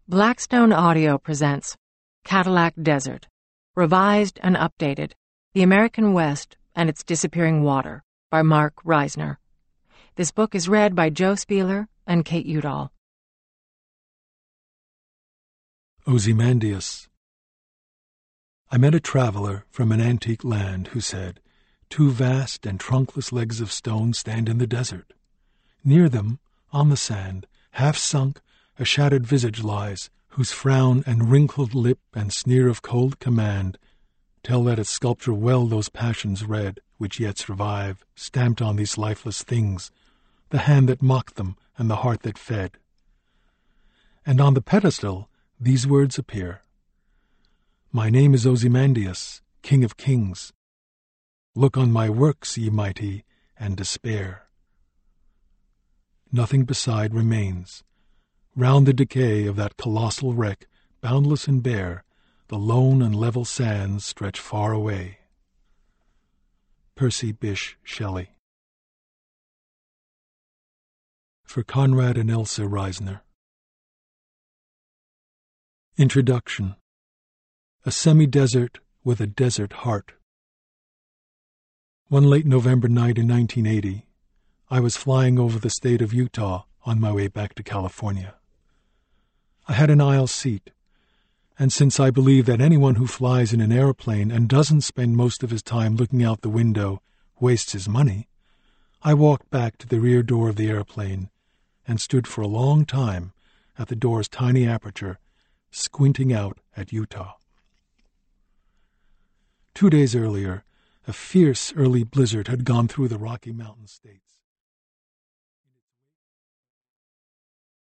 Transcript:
Blackstone Audio presents Cadillac Desert, revised and updated, The American West and Its Disappearing Water, by Mark Reisner. This book is read by Joe Spieler and Kate Udall. Ozymandias. I met a traveler from an antique land who said, "Two vast and trunkless legs of stone stand in the desert. Near them, on the sand, half sunk, a shattered visage lies, whose frown and wrinkled lip and sneer of cold command tell that its sculpture well those passions read, which yet survive, stamped on these lifeless things, the hand that mocked them and the heart that fed. And on the pedestal these words appear: My name is Ozymandias, King of Kings. Look on my works, ye mighty, and despair. Nothing beside remains. Round the decay of that colossal wreck, boundless and bare, the lone and level sands stretch far away. Percy Bysshe Shelley. For Conrad and Elsa Reisner. Introduction. A semi-desert with a desert heart. One late November night in 1980, I was flying over the state of Utah on my way back to California. I had an aisle seat, and since I believe that anyone who flies in an airplane and doesn't spend most of his time looking out the window wastes his money, I walked back to the rear door of the airplane and stood for a long time at the door's tiny aperture, squinting out at Utah. 2 days earlier, a fierce early blizzard had gone through the Rocky Mountain states.